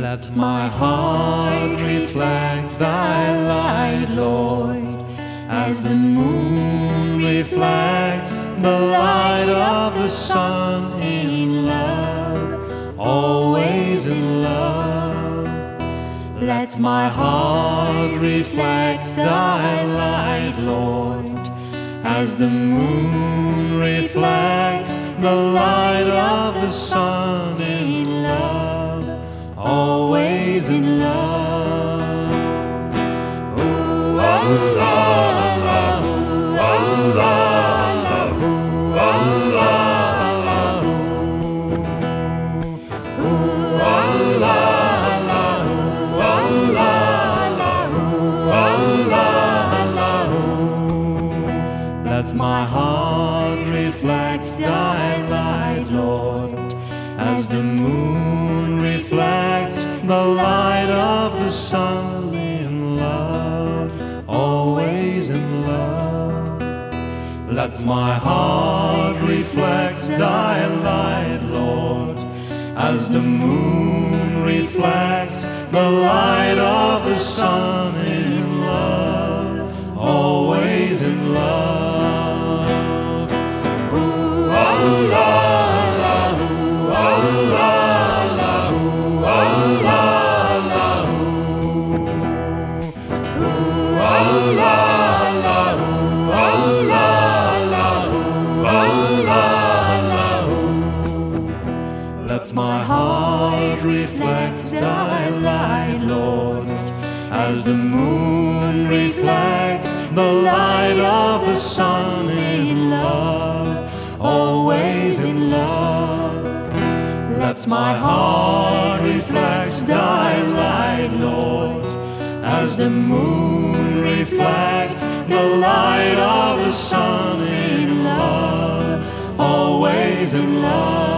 Let my heart reflect thy light, Lord, as the moon reflects the light of the sun, in love, always in love. Let my heart reflect thy light, Lord, as the moon reflects the light of the sun, in love, always in love. Ooh, la, la, la, ooh, la, la, la, ooh, la, la, la, ooh, la, la, la, ooh, la, la, la, ooh, la, la, ooh. Let my heart reflect thy light, Lord, as the moon reflects the light of the sun, in love, always in love. Let my heart reflect thy light, Lord, as the moon reflects the light of the sun, in love, always in love. Ooh, la, la, la, ooh, la, la, la, ooh, la, la, la, ooh, la, la, la, ooh, la, la, la, ooh, la, la, la, ooh. Let my heart reflect thy light, Lord, as the moon reflects the light of the sun, in love, always in love. Let my heart reflect thy light, Lord, as the moon reflects the light of the sun, in love, always in love.